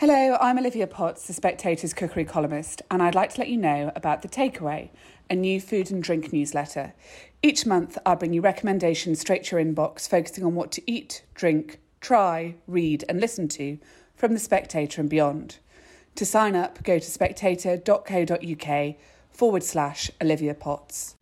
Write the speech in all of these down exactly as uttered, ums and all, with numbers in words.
Hello, I'm Olivia Potts, the Spectator's cookery columnist, and I'd like to let you know about The Takeaway, a new food and drink newsletter. Each month, I'll bring you recommendations straight to your inbox, focusing on what to eat, drink, try, read and listen to from The Spectator and beyond. To sign up, go to spectator.co.uk forward slash Olivia Potts.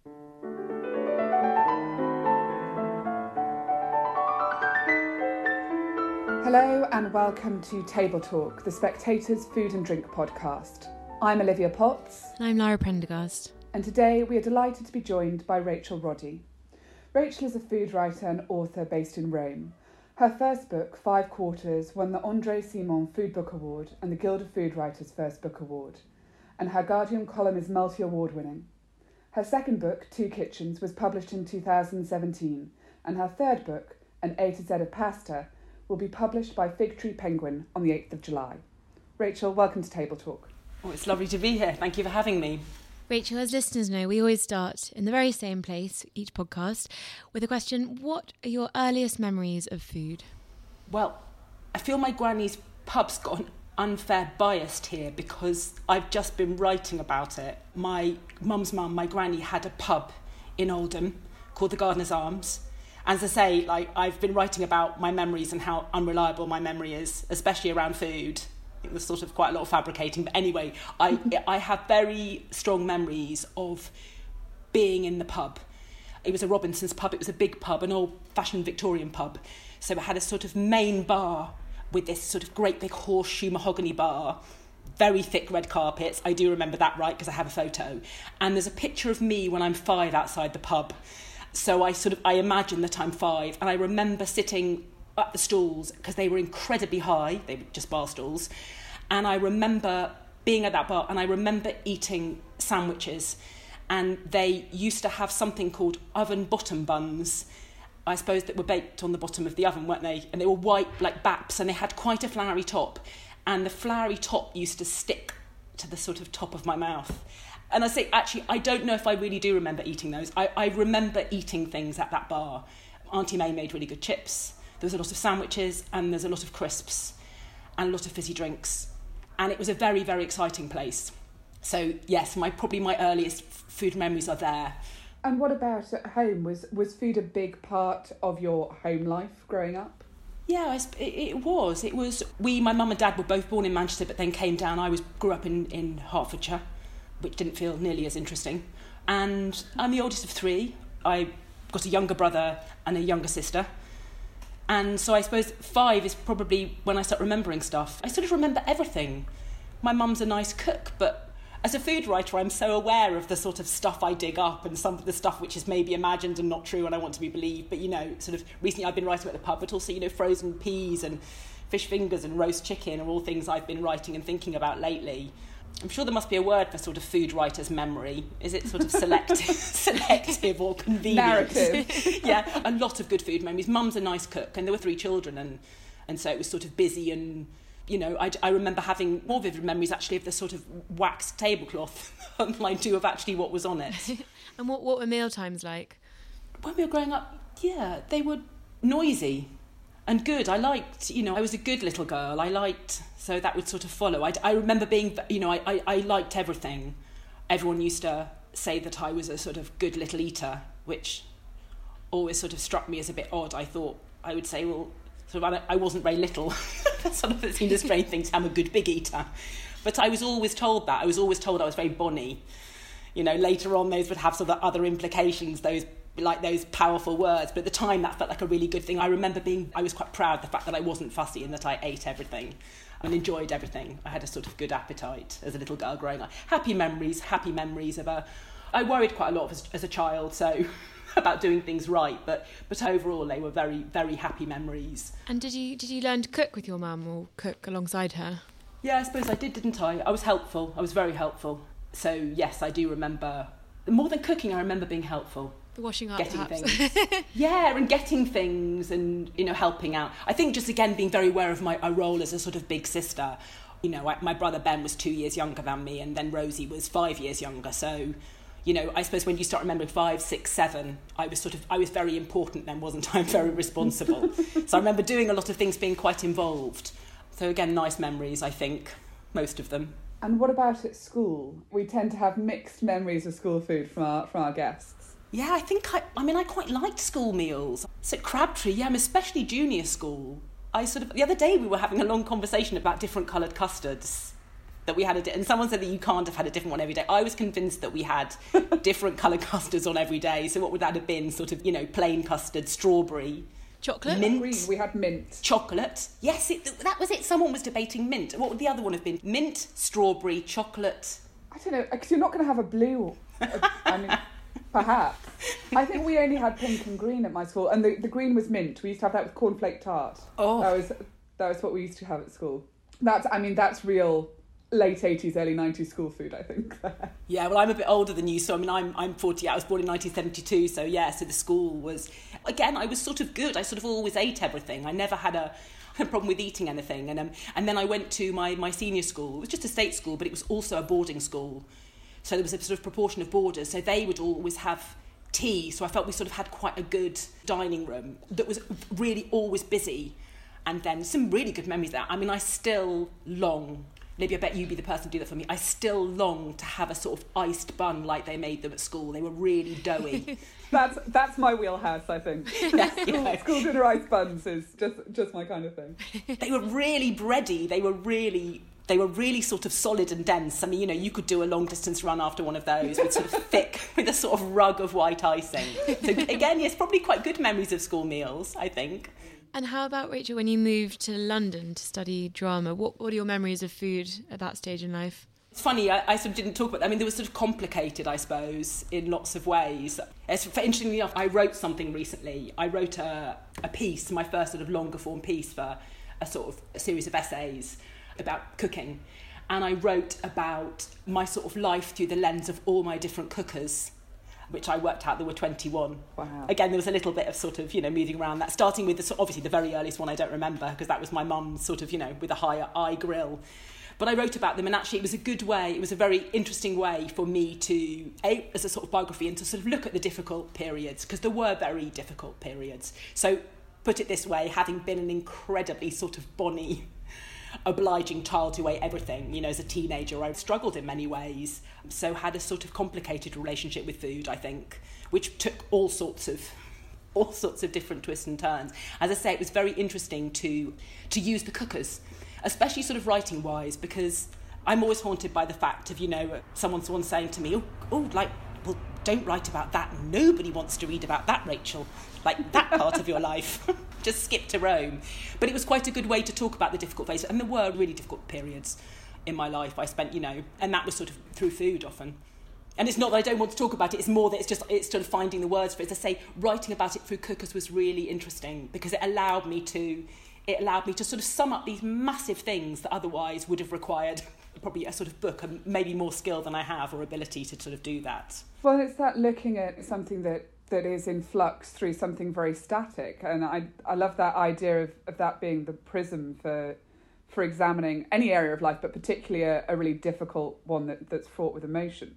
Hello and welcome to Table Talk, the Spectator's food and drink podcast. I'm Olivia Potts. And I'm Lara Prendergast. And today we are delighted to be joined by Rachel Roddy. Rachel is a food writer and author based in Rome. Her first book, Five Quarters, won the André Simon Food Book Award and the Guild of Food Writers First Book Award. And her Guardian column is multi-award winning. Her second book, Two Kitchens, was published in two thousand seventeen. And her third book, An A to Z of Pasta, will be published by Fig Tree Penguin on the eighth of July. Rachel, welcome to Table Talk. Oh, it's lovely to be here. Thank you for having me. Rachel, as listeners know, we always start in the very same place, each podcast, with a question: what are your earliest memories of food? Well, I feel my granny's pub's got an unfair bias here because I've just been writing about it. My mum's mum, my granny, had a pub in Oldham called the Gardener's Arms. As I say, like I've been writing about my memories and how unreliable my memory is, especially around food. I think there's sort of quite a lot of fabricating. But anyway, I I have very strong memories of being in the pub. It was a Robinson's pub. It was a big pub, an old-fashioned Victorian pub. So it had a sort of main bar with this sort of great big horseshoe mahogany bar, very thick red carpets. I do remember that right because I have a photo. And there's a picture of me when I'm five outside the pub. So I sort of, I imagine that I'm five, and I remember sitting at the stools because they were incredibly high, they were just bar stools, and I remember being at that bar, and I remember eating sandwiches, and they used to have something called oven bottom buns, I suppose, that were baked on the bottom of the oven, weren't they? And they were white like baps, and they had quite a floury top, and the floury top used to stick to the sort of top of my mouth. And I say, actually, I don't know if I really do remember eating those. I, I remember eating things at that bar. Auntie May made really good chips. There was a lot of sandwiches, and there's a lot of crisps, and a lot of fizzy drinks. And it was a very, very exciting place. So, yes, my probably my earliest food memories are there. And what about at home? Was was food a big part of your home life growing up? Yeah, I, it, it was. It was. We, my mum and dad, were both born in Manchester, but then came down. I was grew up in, in Hertfordshire, which didn't feel nearly as interesting. And I'm the oldest of three. I got a younger brother and a younger sister. And so I suppose five is probably when I start remembering stuff. I sort of remember everything. My mum's a nice cook, but as a food writer, I'm so aware of the sort of stuff I dig up and some of the stuff which is maybe imagined and not true and I want to be believed. But, you know, sort of recently I've been writing about the pub, but also, you know, frozen peas and fish fingers and roast chicken are all things I've been writing and thinking about lately. I'm sure there must be a word for sort of food writer's memory. Is it sort of selective, selective or convenient? Narrative. Yeah, a lot of good food memories. Mum's a nice cook, and there were three children, and and so it was sort of busy. And you know, I, I remember having more vivid memories actually of the sort of waxed tablecloth than I do of actually what was on it. And what what were meal times like? When we were growing up, yeah, they were noisy and good. I liked, you know, I was a good little girl. I liked, so that would sort of follow. I, I remember being, you know, I, I, I liked everything. Everyone used to say that I was a sort of good little eater, which always sort of struck me as a bit odd. I thought I would say, well, sort of, I, I wasn't very little. That sort of seemed a strange thing to say, I'm a good big eater. But I was always told that. I was always told I was very bonny. You know, later on those would have sort of other implications, those like those powerful words, but at the time that felt like a really good thing. I remember being, I was quite proud of the fact that I wasn't fussy and that I ate everything and enjoyed everything. I had a sort of good appetite as a little girl growing up. Happy memories, happy memories of a, I worried quite a lot as, as a child, so about doing things right, but but overall they were very, very happy memories. And did you did you learn to cook with your mum or cook alongside her? Yeah, I suppose I did, didn't I? I was helpful. I was very helpful. So yes, I do remember, more than cooking, I remember being helpful. The washing up, getting perhaps. things. Yeah, and getting things and, you know, helping out. I think just, again, being very aware of my, my role as a sort of big sister. You know, I, my brother Ben was two years younger than me, and then Rosie was five years younger. So, you know, I suppose when you start remembering five, six, seven, I was sort of, I was very important then, wasn't I? I'm very responsible. So I remember doing a lot of things, being quite involved. So again, nice memories, I think, most of them. And what about at school? We tend to have mixed memories of school food from our from our guests. Yeah, I think, I, I mean, I quite liked school meals. So at Crabtree, yeah, especially junior school. I sort of, the other day we were having a long conversation about different coloured custards that we had, a, and someone said that you can't have had a different one every day. I was convinced that we had different coloured custards on every day. So what would that have been? Sort of, you know, plain custard, strawberry. Chocolate? Mint. Green, we had mint. Chocolate. Yes, it, that was it. Someone was debating mint. What would the other one have been? Mint, strawberry, chocolate. I don't know, because you're not going to have a blue. A, I mean, perhaps. I think we only had pink and green at my school, and the, the green was mint. We used to have that with cornflake tart. Oh. That was that was what we used to have at school. That's, I mean, that's real late eighties, early nineties school food, I think. Yeah, well, I'm a bit older than you, so I mean, I'm I'm forty. I was born in nineteen seventy-two, so yeah, so the school was, again, I was sort of good. I sort of always ate everything. I never had a, a problem with eating anything. And um, and then I went to my, my senior school. It was just a state school, but it was also a boarding school. So there was a sort of proportion of boarders. So they would always have tea. So I felt we sort of had quite a good dining room that was really always busy. And then some really good memories there. I mean, I still long... Libby, I bet you'd be the person to do that for me. I still long to have a sort of iced bun like they made them at school. They were really doughy. that's that's my wheelhouse, I think. Yeah, school, you know. school dinner ice buns is just just my kind of thing. They were really bready. They were really they were really sort of solid and dense. I mean, you know, you could do a long distance run after one of those with sort of thick, with a sort of rug of white icing. So again, yes, probably quite good memories of school meals, I think. And how about, Rachel, when you moved to London to study drama? What, what are your memories of food at that stage in life? It's funny, I, I sort of didn't talk about, I mean, they were sort of complicated, I suppose, in lots of ways. As, interestingly enough, I wrote something recently. I wrote a, a piece, my first sort of longer form piece for a sort of a series of essays about cooking. And I wrote about my sort of life through the lens of all my different cookers, which I worked out there were twenty-one. Wow. Again, there was a little bit of sort of, you know, moving around that, starting with the, obviously the very earliest one I don't remember, because that was my mum's sort of, you know, with a higher eye grill. But I wrote about them, and actually it was a good way, it was a very interesting way for me to, a, as a sort of biography, and to sort of look at the difficult periods, because there were very difficult periods. So, put it this way, having been an incredibly sort of bonny, obliging child who ate everything, you know, as a teenager, I struggled in many ways. So had a sort of complicated relationship with food, I think, which took all sorts of all sorts of different twists and turns. As I say, it was very interesting to to use the cookers, especially sort of writing wise, because I'm always haunted by the fact of, you know, someone someone saying to me, oh, oh, like, well, don't write about that. Nobody wants to read about that, Rachel. Like, that part of your life. Just skip to Rome. But it was quite a good way to talk about the difficult phases. And there were really difficult periods in my life I spent, you know, and that was sort of through food often. And it's not that I don't want to talk about it, it's more that it's just, it's sort of finding the words for it. As I say, writing about it through cookers was really interesting, because it allowed me to, it allowed me to sort of sum up these massive things that otherwise would have required probably a sort of book and maybe more skill than I have, or ability to sort of do that. Well, it's that looking at something that that is in flux through something very static, and I I love that idea of, of that being the prism for for examining any area of life, but particularly a, a really difficult one that, that's fraught with emotion.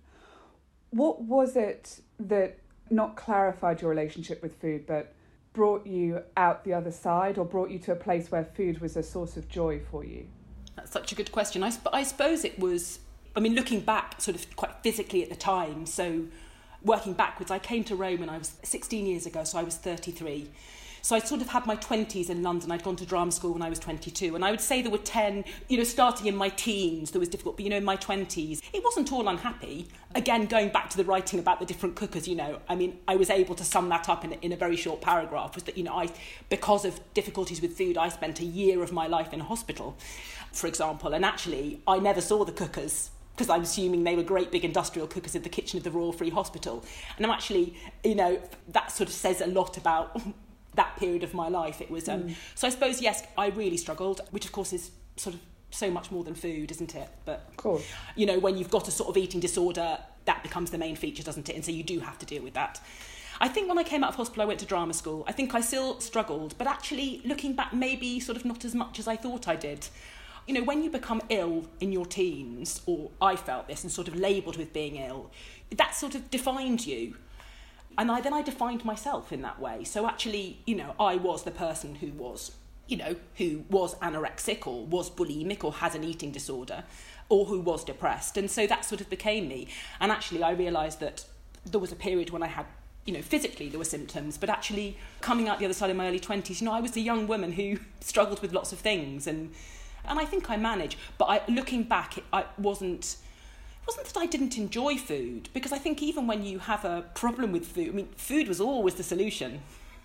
What was it that not clarified your relationship with food, but brought you out the other side, or brought you to a place where food was a source of joy for you? That's such a good question. I, I suppose it was, I mean, looking back sort of quite physically at the time, so working backwards, I came to Rome when I was sixteen years ago, so I was thirty-three. So I sort of had my twenties in London. I'd gone to drama school when I was twenty-two. And I would say there were ten, you know, starting in my teens, there was difficult, but, you know, in my twenties, it wasn't all unhappy. Again, going back to the writing about the different cookers, you know, I mean, I was able to sum that up in a, in a very short paragraph, was that, you know, I, because of difficulties with food, I spent a year of my life in a hospital, for example. And actually, I never saw the cookers, because I'm assuming they were great big industrial cookers in the kitchen of the Royal Free Hospital. And I'm actually, you know, that sort of says a lot about that period of my life. It was, um, mm. so I suppose, yes, I really struggled, which of course is sort of so much more than food, isn't it? But, of course, you know, when you've got a sort of eating disorder, that becomes the main feature, doesn't it? And so you do have to deal with that. I think when I came out of hospital, I went to drama school. I think I still struggled, but actually, looking back, maybe sort of not as much as I thought I did. You know, when you become ill in your teens, or I felt this, and sort of labelled with being ill, that sort of defined you. And I then I defined myself in that way. So actually, you know, I was the person who was you know, who was anorexic or was bulimic or has an eating disorder or who was depressed. And so that sort of became me. And actually I realised that there was a period when I had, you know, physically there were symptoms, but actually coming out the other side in my early twenties, you know, I was a young woman who struggled with lots of things, and and I think I managed. But I, looking back, it I wasn't, it wasn't that I didn't enjoy food, because I think even when you have a problem with food, I mean, food was always the solution.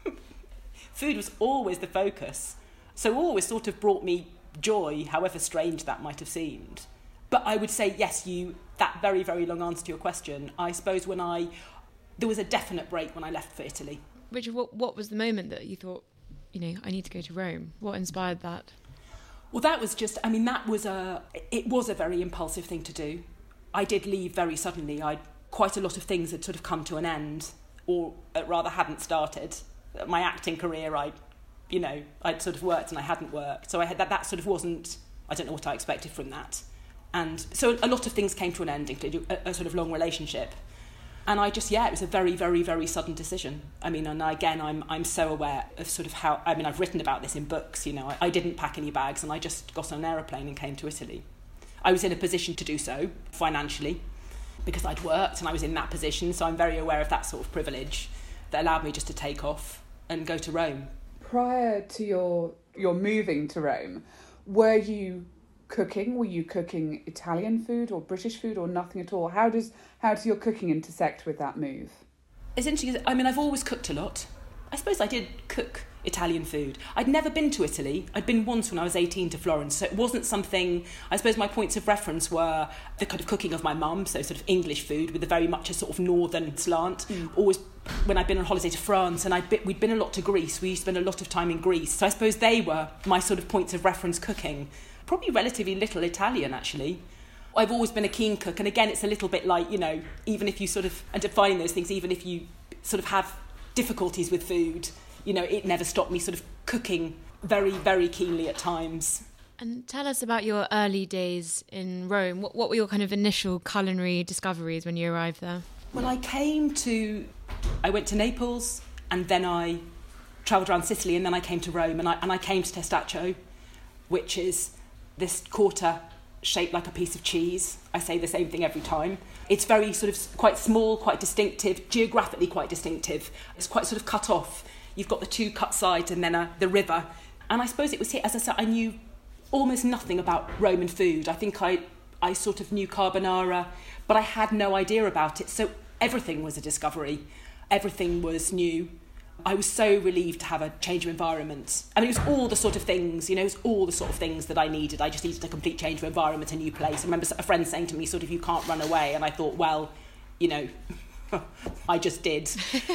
Food was always the focus. So always sort of brought me joy, however strange that might have seemed. But I would say, yes, you, that very, very long answer to your question, I suppose when I, there was a definite break when I left for Italy. Richard, what, what was the moment that you thought, you know, I need to go to Rome? What inspired that? Well, that was just, I mean, that was a, it was a very impulsive thing to do. I did leave very suddenly. I quite a lot of things had sort of come to an end, or rather hadn't started. My acting career, I, you know, I'd sort of worked and I hadn't worked. So I had that, that sort of wasn't, I don't know what I expected from that. And so a lot of things came to an end, including a, a sort of long relationship. And I just, yeah, it was a very, very, very sudden decision. I mean, and again, I'm I'm so aware of sort of how, I mean, I've written about this in books, you know, I, I didn't pack any bags and I just got on an aeroplane and came to Italy. I was in a position to do so financially because I'd worked and I was in that position. So I'm very aware of that sort of privilege that allowed me just to take off and go to Rome. Prior to your your moving to Rome, were you cooking? Were you cooking Italian food or British food or nothing at all? How does how does your cooking intersect with that move? It's interesting. I mean, I've always cooked a lot. I suppose I did cook Italian food. I'd never been to Italy. I'd been once when I was eighteen to Florence, so it wasn't something, I suppose my points of reference were the kind of cooking of my mum, so sort of English food with a very much a sort of northern slant. Mm. Always, when I'd been on holiday to France, and I'd been, we'd been a lot to Greece, we used to spend a lot of time in Greece, so I suppose they were my sort of points of reference cooking. Probably relatively little Italian, actually. I've always been a keen cook, and again, it's a little bit like, you know, even if you sort of, and defining those things, even if you sort of have difficulties with food, you know, it never stopped me sort of cooking very, very keenly at times. And tell us about your early days in Rome. What, what were your kind of initial culinary discoveries when you arrived there? Well, I came to, I went to Naples, and then I travelled around Sicily, and then I came to Rome, and I, and I came to Testaccio, which is this quarter shaped like a piece of cheese. I say the same thing every time. It's very sort of quite small, quite distinctive, geographically quite distinctive. It's quite sort of cut off. You've got the two cut sides and then uh, the river. And I suppose it was here, as I said, I knew almost nothing about Roman food. I think I, I sort of knew carbonara, but I had no idea about it. So everything was a discovery. Everything was new. I was so relieved to have a change of environment. I mean, it was all the sort of things, you know, it was all the sort of things that I needed. I just needed a complete change of environment, a new place. I remember a friend saying to me, sort of, you can't run away. And I thought, well, you know, I just did.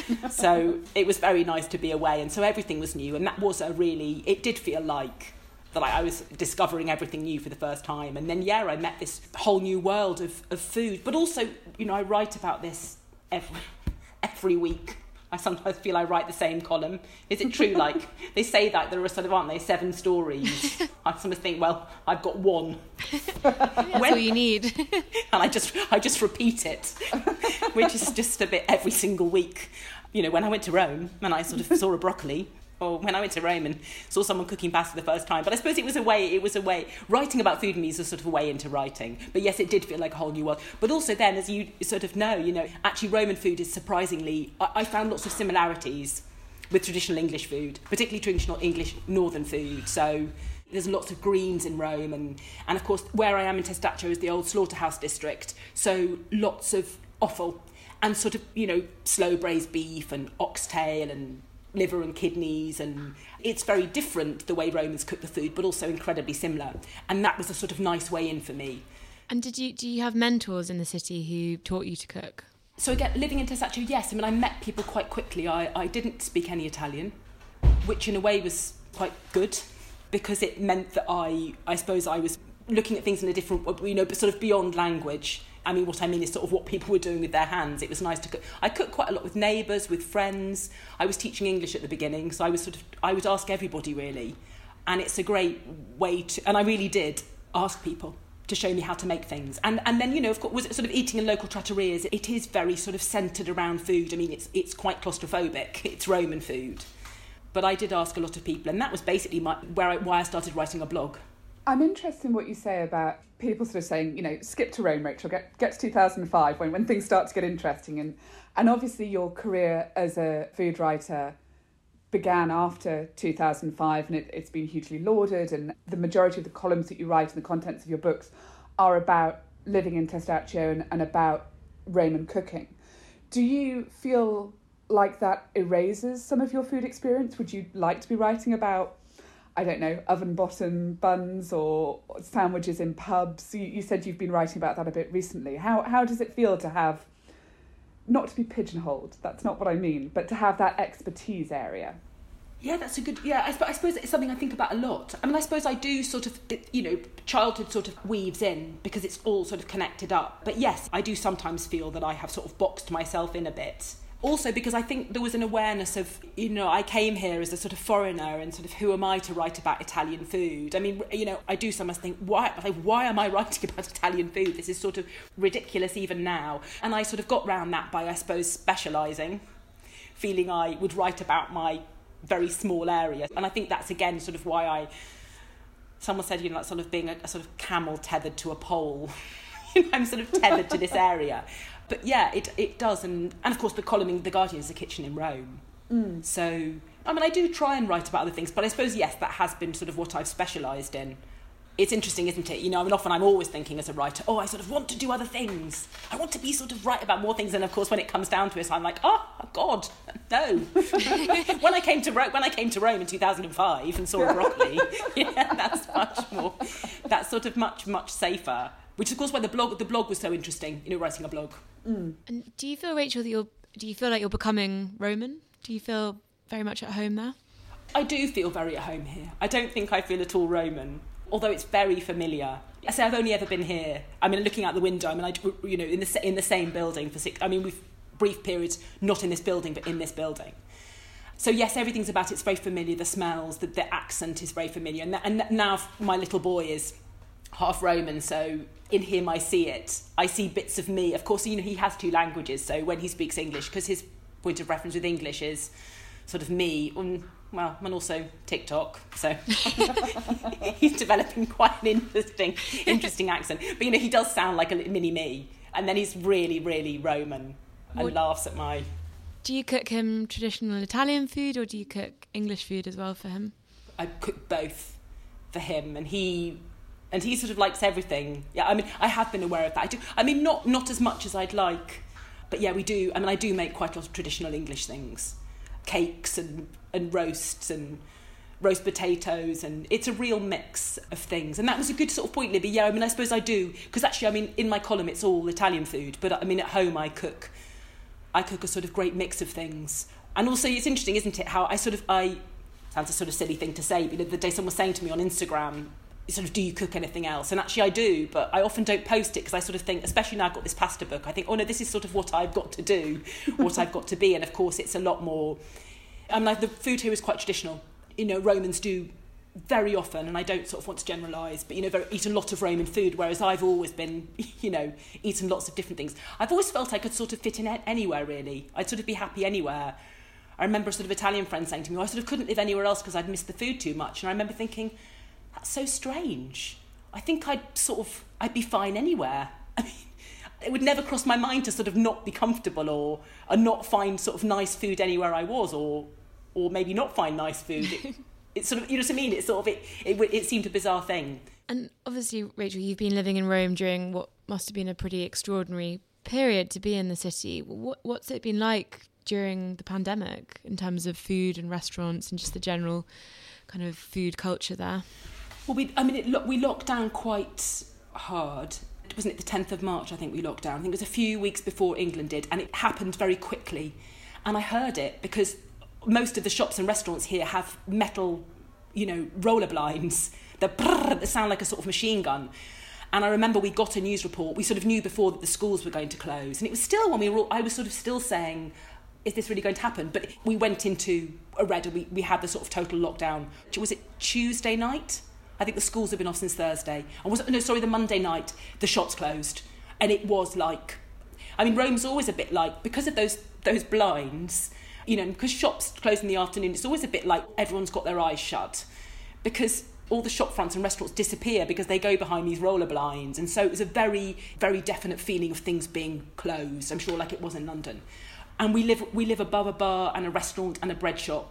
So it was very nice to be away. And so everything was new. And that was a really, it did feel like that I, I was discovering everything new for the first time. And then, yeah, I met this whole new world of, of food. But also, you know, I write about this every, every week. I sometimes feel I write the same column. Is it true? Like, they say that there are sort of, aren't they, seven stories? I sometimes think, well, I've got one. That's when, all you need. And I just, I just repeat it, which is just a bit every single week. You know, when I went to Rome and I sort of saw a broccoli, or when I went to Rome and saw someone cooking pasta the first time. But I suppose it was a way, it was a way, writing about food and me is a sort of a way into writing. But yes, it did feel like a whole new world. But also then, as you sort of know, you know, actually Roman food is surprisingly, I, I found lots of similarities with traditional English food, particularly traditional English northern food. So there's lots of greens in Rome. And, and of course, where I am in Testaccio is the old slaughterhouse district. So lots of offal and sort of, you know, slow braised beef and oxtail and liver and kidneys, and it's very different the way Romans cook the food, but also incredibly similar. And that was a sort of nice way in for me. And did you do you have mentors in the city who taught you to cook? So again, living in Testaccio, yes. I mean, I met people quite quickly. I, I didn't speak any Italian, which in a way was quite good, because it meant that I, I suppose I was looking at things in a different, you know, but sort of beyond language. I mean, what I mean is sort of what people were doing with their hands. It was nice to cook. I cooked quite a lot with neighbours, with friends. I was teaching English at the beginning, so I was sort of, I would ask everybody really. And it's a great way to, and I really did ask people to show me how to make things. And and then, you know, of course, was it sort of eating in local trattorias? It is very sort of centred around food. I mean, it's it's quite claustrophobic. It's Roman food. But I did ask a lot of people, and that was basically my, where I, why I started writing a blog. I'm interested in what you say about people sort of saying, you know, skip to Rome, Rachel, get, get to two thousand five when, when things start to get interesting. And, and obviously your career as a food writer began after two thousand five, and it, it's been hugely lauded, and the majority of the columns that you write and the contents of your books are about living in Testaccio and, and about Roman cooking. Do you feel like that erases some of your food experience? Would you like to be writing about, I don't know, oven bottom buns or sandwiches in pubs? You, you said you've been writing about that a bit recently. How how does it feel to have, not to be pigeonholed, that's not what I mean, but to have that expertise area? Yeah, that's a good, yeah, I, sp- I suppose it's something I think about a lot. I mean, I suppose I do sort of, you know, childhood sort of weaves in because it's all sort of connected up. But yes, I do sometimes feel that I have sort of boxed myself in a bit. Also because I think there was an awareness of, you know, I came here as a sort of foreigner and sort of who am I to write about Italian food? I mean, you know, I do sometimes think, why, like, why am I writing about Italian food? This is sort of ridiculous even now. And I sort of got round that by, I suppose, specialising, feeling I would write about my very small area. And I think that's, again, sort of why I... Someone said, you know, like sort of being a, a sort of camel tethered to a pole. I'm sort of tethered to this area. But yeah, it it does. And, and of course, the column in The Guardian is a kitchen in Rome. Mm. So, I mean, I do try and write about other things, but I suppose, yes, that has been sort of what I've specialised in. It's interesting, isn't it? You know, I mean, often I'm always thinking as a writer, oh, I sort of want to do other things. I want to be sort of write about more things. And of course, when it comes down to it, I'm like, oh, God, no. when I came to Rome, when I came to Rome in two thousand five and saw a broccoli, yeah, that's much more, that's sort of much, much safer. Which, of course, why the blog the blog was so interesting, you know, writing a blog. Mm. And do you feel, Rachel, that you're, do you feel like you're becoming Roman? Do you feel very much at home there? I do feel very at home here. I don't think I feel at all Roman, although it's very familiar. I say I've only ever been here. I mean, looking out the window, I mean, I, you know, in the in the same building for six. I mean, we've brief periods not in this building, but in this building. So yes, everything's about it's very familiar. The smells, the, the accent is very familiar, and, and now my little boy is half Roman, so in him I see it. I see bits of me. Of course, you know, he has two languages, so when he speaks English, because his point of reference with English is sort of me, and, well, and also TikTok, so he's developing quite an interesting, interesting accent. But, you know, he does sound like a mini me, and then he's really, really Roman and what, laughs at my... Do you cook him traditional Italian food, or do you cook English food as well for him? I cook both for him, and he... And he sort of likes everything. Yeah, I mean, I have been aware of that. I do. I mean, not not as much as I'd like, but yeah, we do. I mean, I do make quite a lot of traditional English things, cakes and and roasts and roast potatoes, and it's a real mix of things. And that was a good sort of point, Libby. Yeah, I mean, I suppose I do, because actually, I mean, in my column, it's all Italian food, but I mean, at home, I cook, I cook a sort of great mix of things. And also, it's interesting, isn't it? How I sort of I sounds a sort of silly thing to say, but the other day someone was saying to me on Instagram, sort of, do you cook anything else? And actually I do, but I often don't post it because I sort of think, especially now I've got this pasta book, I think, oh no, this is sort of what I've got to do, what I've got to be. And of course it's a lot more, I mean, like, the food here is quite traditional. You know, Romans do very often, and I don't sort of want to generalise, but, you know, very, eat a lot of Roman food, whereas I've always been, you know, eaten lots of different things. I've always felt I could sort of fit in anywhere, really. I'd sort of be happy anywhere. I remember a sort of Italian friend saying to me, oh, I sort of couldn't live anywhere else because I'd missed the food too much. And I remember thinking, that's so strange. I think I'd sort of, I'd be fine anywhere. I mean, it would never cross my mind to sort of not be comfortable or, or not find sort of nice food anywhere I was, or or maybe not find nice food. It, it's sort of, you know what I mean? It's sort of, it, it, it seemed a bizarre thing. And obviously, Rachel, you've been living in Rome during what must have been a pretty extraordinary period to be in the city. What, what's it been like during the pandemic in terms of food and restaurants and just the general kind of food culture there? Well, we, I mean, it, look, we locked down quite hard. Wasn't it the tenth of March, I think we locked down? I think it was a few weeks before England did, and it happened very quickly. And I heard it because most of the shops and restaurants here have metal, you know, roller blinds that, brrr, that sound like a sort of machine gun. And I remember we got a news report. We sort of knew before that the schools were going to close. And it was still when we were all, I was sort of still saying, is this really going to happen? But we went into a red, and we, we had the sort of total lockdown. Was it Tuesday night? I think the schools have been off since Thursday. And was it, no, sorry, the Monday night, the shops closed. And it was like, I mean, Rome's always a bit like, because of those those blinds, You know, because shops close in the afternoon, it's always a bit like everyone's got their eyes shut, because all the shop fronts and restaurants disappear because they go behind these roller blinds. And so it was a very, very definite feeling of things being closed, I'm sure, like it was in London. And we live we live above a bar and a restaurant and a bread shop.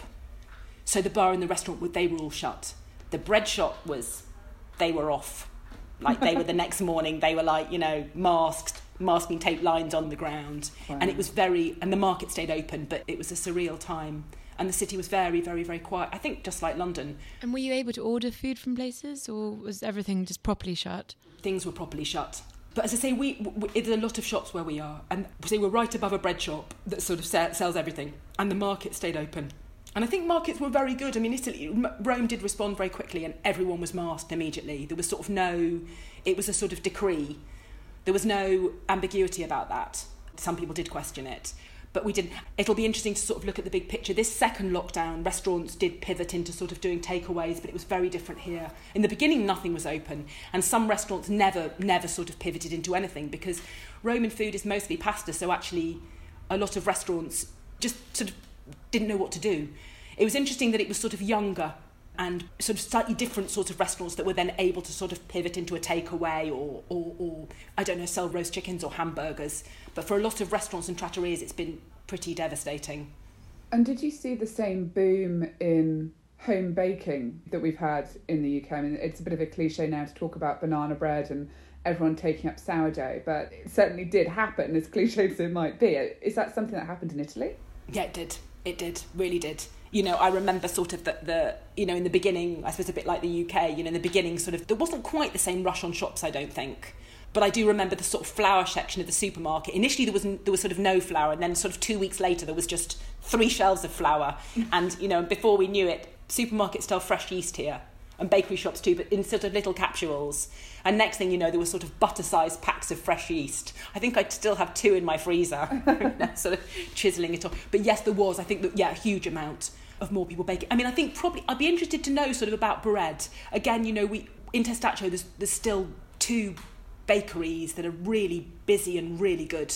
So the bar and the restaurant, they were all shut. The bread shop was, they were off. Like they were the next morning, they were like, you know, masked, masking tape lines on the ground. Wow. And it was very, and the market stayed open, but it was a surreal time. And the city was very, very, very quiet. I think just like London. And were you able to order food from places, or was everything just properly shut? Things were properly shut. But as I say, we, we there's a lot of shops where we are. And say we're right above a bread shop that sort of sells everything. And the market stayed open. And I think markets were very good. I mean, Italy, Rome did respond very quickly and everyone was masked immediately. There was sort of no, it was a sort of decree. There was no ambiguity about that. Some people did question it. But we didn't. It'll be interesting to sort of look at the big picture. This second lockdown, restaurants did pivot into sort of doing takeaways, but it was very different here. In the beginning, nothing was open, and some restaurants never, never sort of pivoted into anything because Roman food is mostly pasta, so actually a lot of restaurants just sort of didn't know what to do. It was interesting that it was sort of younger and sort of slightly different sorts of restaurants that were then able to sort of pivot into a takeaway or, or, or, I don't know, sell roast chickens or hamburgers. But for a lot of restaurants and trattorias, it's been pretty devastating. And did you see the same boom in home baking that we've had in the U K? I mean, it's a bit of a cliche now to talk about banana bread and everyone taking up sourdough, but it certainly did happen, as cliche as it might be. Is that something that happened in Italy? Yeah, it did. It did, really did. You know, I remember sort of the, the, you know, in the beginning, I suppose a bit like the U K, you know, in the beginning sort of, there wasn't quite the same rush on shops, I don't think. But I do remember the sort of flour section of the supermarket. Initially, there was there was sort of no flour, and then sort of two weeks later, there was just three shelves of flour. And, you know, before we knew it, supermarkets sell fresh yeast here, and bakery shops too, but in sort of little capsules. And next thing you know, there were sort of butter-sized packs of fresh yeast. I think I still have two in my freezer, sort of chiselling it off. But yes, there was, I think, that, yeah, a huge amount of more people baking. I mean, I think probably, I'd be interested to know sort of about bread. Again, you know, we in Testaccio, there's, there's still two bakeries that are really busy and really good.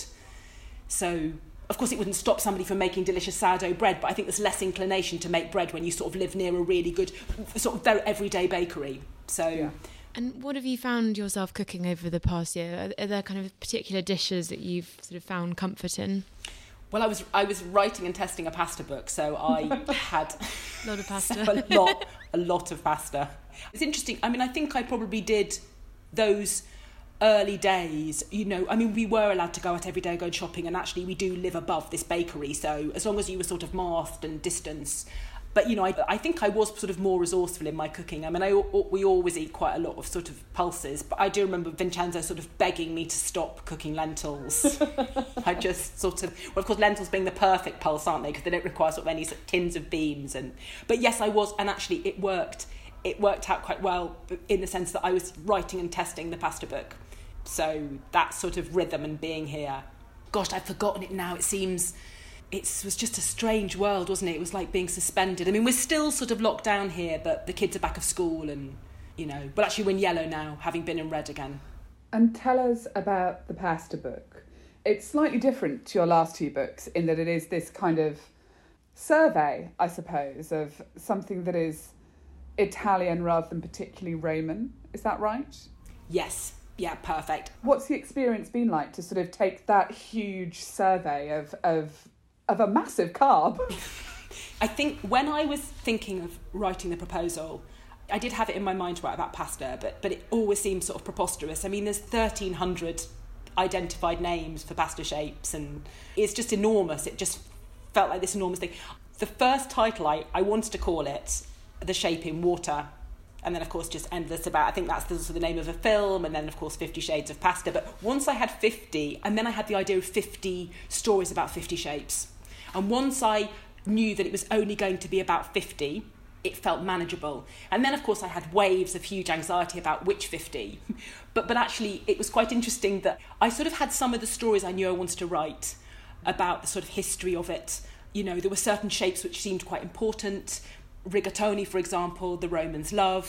So, of course, it wouldn't stop somebody from making delicious sourdough bread, but I think there's less inclination to make bread when you sort of live near a really good, sort of very everyday bakery. So, yeah. And what have you found yourself cooking over the past year? Are, are there kind of particular dishes that you've sort of found comfort in? Well, I was I was writing and testing a pasta book, so I had a lot of pasta. so a lot, a lot of pasta. It's interesting. I mean, I think I probably did those early days, you know, I mean, we were allowed to go out every day, go shopping, and actually we do live above this bakery, so as long as you were sort of masked and distance. But, you know, I, I think I was sort of more resourceful in my cooking. I mean, I, we always eat quite a lot of sort of pulses, but I do remember Vincenzo sort of begging me to stop cooking lentils. I just sort of, well, of course, lentils being the perfect pulse, aren't they? Because they don't require sort of any sort of tins of beans. And But yes, I was, and actually it worked. It worked out quite well in the sense that I was writing and testing the pasta book. So that sort of rhythm and being here. Gosh, I've forgotten it now. It seems it was just a strange world, wasn't it? It was like being suspended. I mean, we're still sort of locked down here, but the kids are back of school and, you know, well, actually we're in yellow now, having been in red again. And tell us about the pasta book. It's slightly different to your last two books in that it is this kind of survey, I suppose, of something that is Italian rather than particularly Roman. Is that right? Yes. Yeah, perfect. What's the experience been like to sort of take that huge survey of of of a massive carb? I think when I was thinking of writing the proposal, I did have it in my mind to write about pasta, but but it always seems sort of preposterous. I mean, there's thirteen hundred identified names for pasta shapes, and it's just enormous. It just felt like this enormous thing. The first title I, I wanted to call it The Shape in Water. And then, of course, just endless about, I think that's the, the name of a film, and then, of course, Fifty Shades of Pasta. But once I had fifty, and then I had the idea of fifty stories about fifty shapes. And once I knew that it was only going to be about fifty, it felt manageable. And then, of course, I had waves of huge anxiety about which fifty. But, but actually, it was quite interesting that I sort of had some of the stories I knew I wanted to write about the sort of history of it. You know, there were certain shapes which seemed quite important. Rigatoni, for example, the Romans love.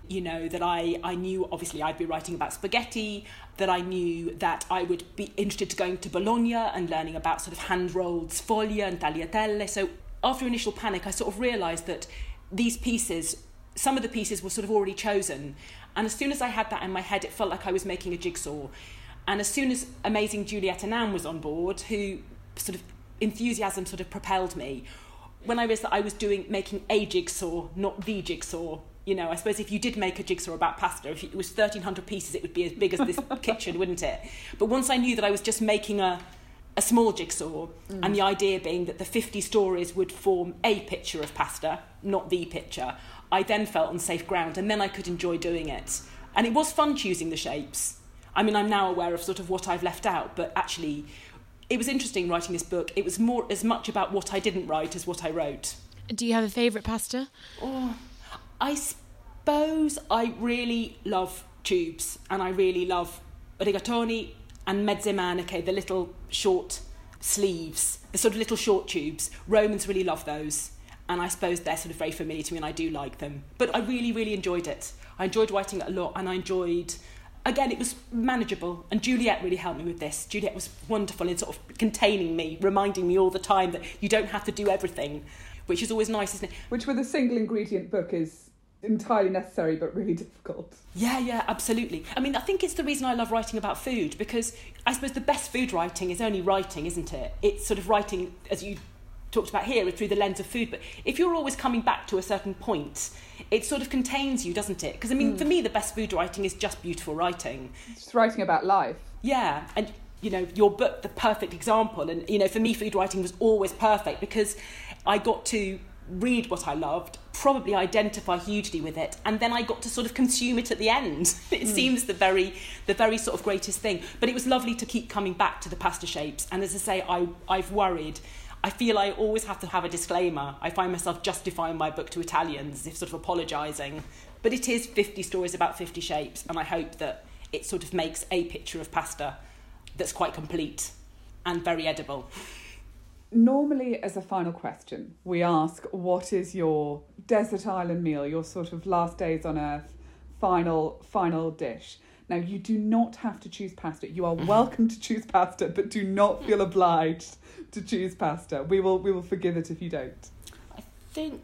You know, that I, I knew, obviously, I'd be writing about spaghetti, that I knew that I would be interested to going to Bologna and learning about sort of hand-rolled sfoglia and tagliatelle. So after initial panic, I sort of realised that these pieces, some of the pieces were sort of already chosen. And as soon as I had that in my head, it felt like I was making a jigsaw. And as soon as amazing Juliette Annan was on board, who sort of enthusiasm sort of propelled me, when I realised that I was doing making a jigsaw, not the jigsaw. You know, I suppose if you did make a jigsaw about pasta, if it was thirteen hundred pieces, it would be as big as this kitchen, wouldn't it? But once I knew that I was just making a, a small jigsaw, mm. and the idea being that the fifty stories would form a picture of pasta, not the picture, I then felt on safe ground, and then I could enjoy doing it. And it was fun choosing the shapes. I mean, I'm now aware of sort of what I've left out, but actually, it was interesting writing this book. It was more as much about what I didn't write as what I wrote. Do you have a favourite pasta? Oh... I suppose I really love tubes, and I really love rigatoni and mezze maniche, the little short sleeves, the sort of little short tubes. Romans really love those, and I suppose they're sort of very familiar to me, and I do like them. But I really, really enjoyed it. I enjoyed writing it a lot, and I enjoyed... Again, it was manageable, and Juliette really helped me with this. Juliette was wonderful in sort of containing me, reminding me all the time that you don't have to do everything, which is always nice, isn't it? Which with a single ingredient book is entirely necessary but really difficult. Yeah, yeah, absolutely. I mean, I think it's the reason I love writing about food, because I suppose the best food writing is only writing, isn't it? It's sort of writing, as you talked about here, through the lens of food. But if you're always coming back to a certain point, it sort of contains you, doesn't it? Because, I mean, mm. for me, the best food writing is just beautiful writing. Just writing about life. Yeah, and, you know, your book, the perfect example. And, you know, for me, food writing was always perfect because I got to read what I loved, probably identify hugely with it, and then I got to sort of consume it at the end. It mm. seems the very the very sort of greatest thing. But it was lovely to keep coming back to the pasta shapes. And as I say, I, I've worried. I feel I always have to have a disclaimer. I find myself justifying my book to Italians, as if sort of apologising. But it is fifty stories about fifty shapes, and I hope that it sort of makes a picture of pasta that's quite complete and very edible. Normally, as a final question, we ask, what is your desert island meal, your sort of last days on earth, final, final dish? Now, you do not have to choose pasta. You are welcome to choose pasta, but do not feel obliged to choose pasta. We will we will forgive it if you don't. I think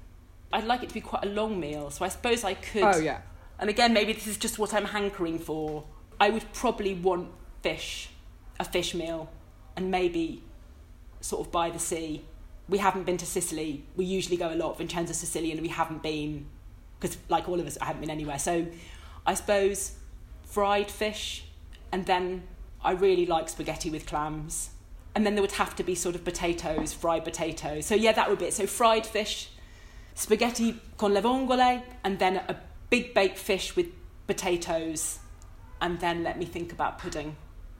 I'd like it to be quite a long meal, so I suppose I could... Oh, yeah. And again, maybe this is just what I'm hankering for. I would probably want fish, a fish meal, and maybe... sort of by the sea. We haven't been to Sicily. We usually go a lot, Vincenzo, Sicily, and we haven't been, because like all of us, I haven't been anywhere. So I suppose fried fish, and then I really like spaghetti with clams. And then there would have to be sort of potatoes, fried potatoes. So yeah, that would be it. So fried fish, spaghetti con le vongole, and then a big baked fish with potatoes, and then let me think about pudding.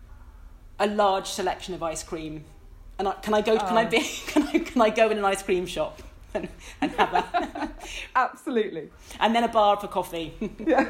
A large selection of ice cream. And I, can I go? Can oh. I be? Can I? Can I go in an ice cream shop and, and have a? Absolutely. And then a bar for coffee. Yeah.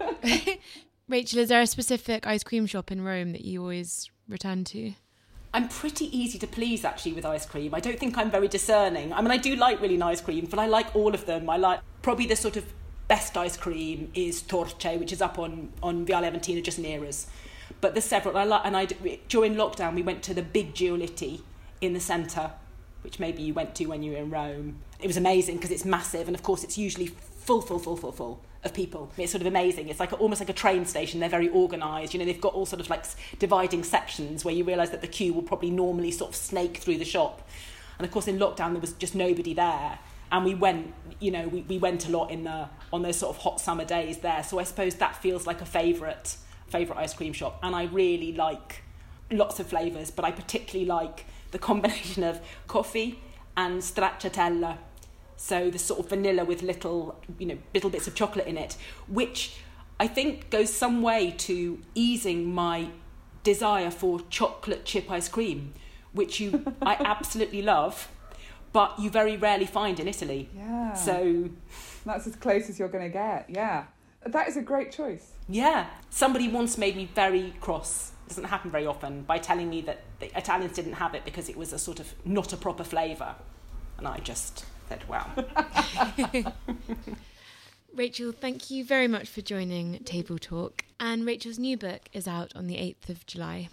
Rachel, is there a specific ice cream shop in Rome that you always return to? I'm pretty easy to please actually with ice cream. I don't think I'm very discerning. I mean, I do like really nice cream, but I like all of them. I like probably the sort of best ice cream is Torce, which is up on on Viale Aventina, just near us. But there's several. I like, and I during lockdown we went to the big Giolitti in the centre, which maybe you went to when you were in Rome. It was amazing because it's massive, and of course it's usually full, full, full, full, full of people. It's sort of amazing. It's like a, almost like a train station. They're very organised. You know, they've got all sort of like dividing sections where you realise that the queue will probably normally sort of snake through the shop. And of course in lockdown there was just nobody there. And we went, you know, we, we went a lot in the on those sort of hot summer days there. So I suppose that feels like a favourite favourite ice cream shop. And I really like lots of flavours, but I particularly like the combination of coffee and stracciatella, so the sort of vanilla with little, you know, little bits of chocolate in it, which I think goes some way to easing my desire for chocolate chip ice cream, which you I absolutely love, but you very rarely find in Italy. Yeah. So that's as close as you're going to get. Yeah. That is a great choice. Yeah. Somebody once made me very cross. It doesn't happen very often, by telling me that the Italians didn't have it because it was a sort of not a proper flavour. And I just said, wow. Rachel, thank you very much for joining Table Talk. And Rachel's new book is out on the eighth of July.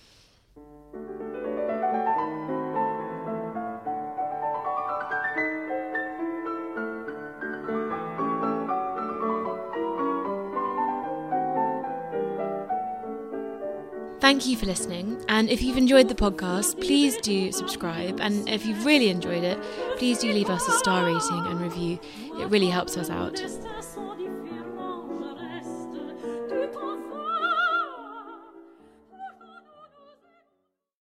Thank you for listening, and if you've enjoyed the podcast, please do subscribe, and if you've really enjoyed it, please do leave us a star rating and review. It really helps us out.